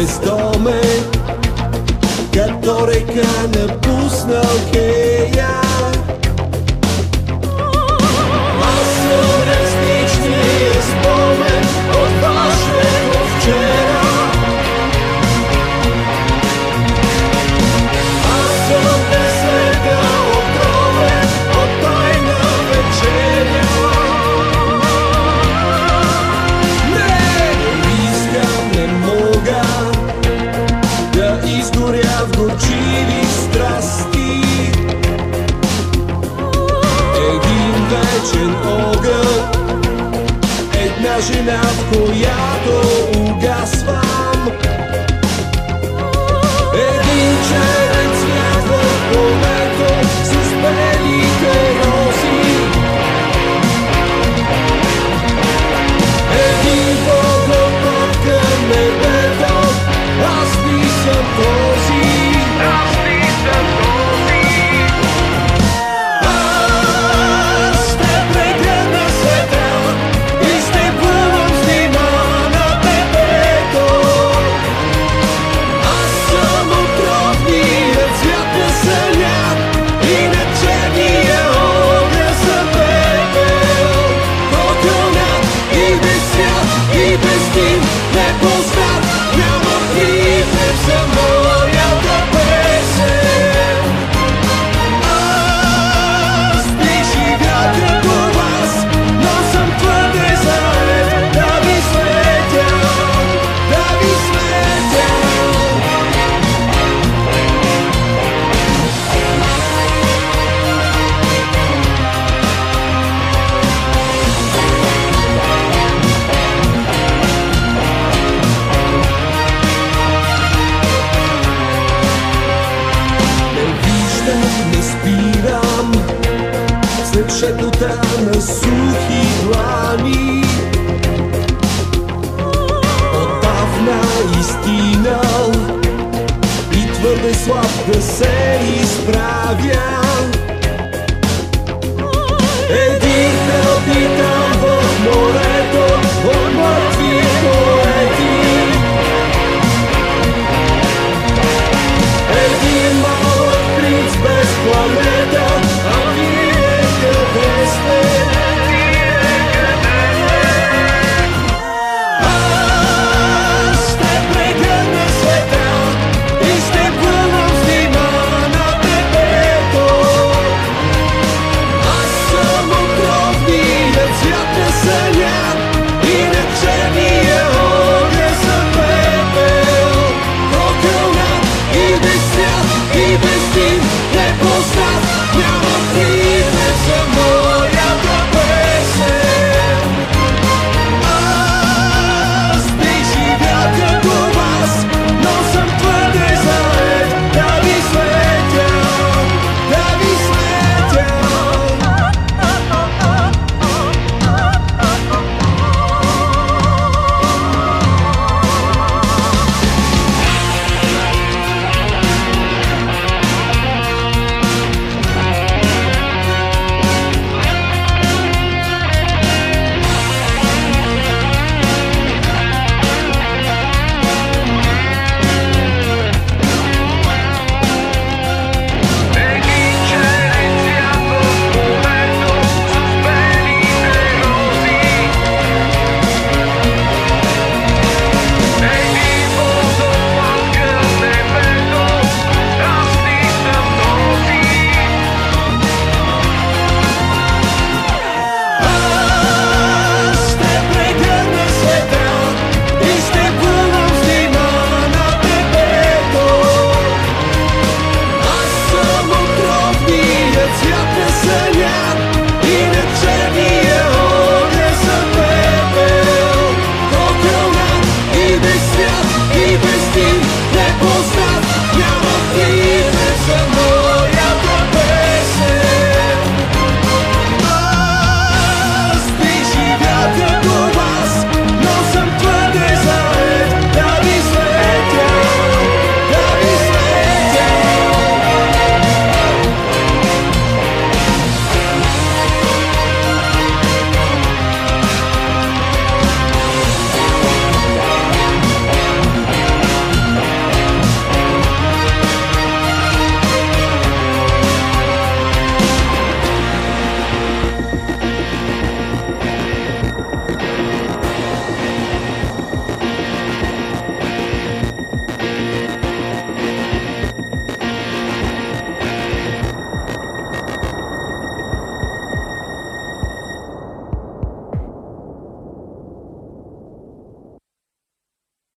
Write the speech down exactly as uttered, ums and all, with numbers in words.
бездомен, като река напуснал хея. Аз съм ресничния спомен от вашето вчера. Аз съм десета отровен от тайна вечеря. Не искам, не мога да изгоря в горчиви страсти. Един вечен огън, една жена, в която угасвам. Един черен цвят в полето с белите рози. Един поглед към небето, аз ли съм този? Аз ли съм този? Аз ще прегърна света и ще плувам с нима на небето. Аз съм отровният цвят на съня и на черния огън за пепел. Който над и без свят и без дим непознат, няма припев за моята песен. Аз би живял като вас, но съм твърде заед да ви светя, да ви светя. Не виждам, не спирам след шепота на сухи длани. Отдавна изтинал и твърде слаб да се изправя. Един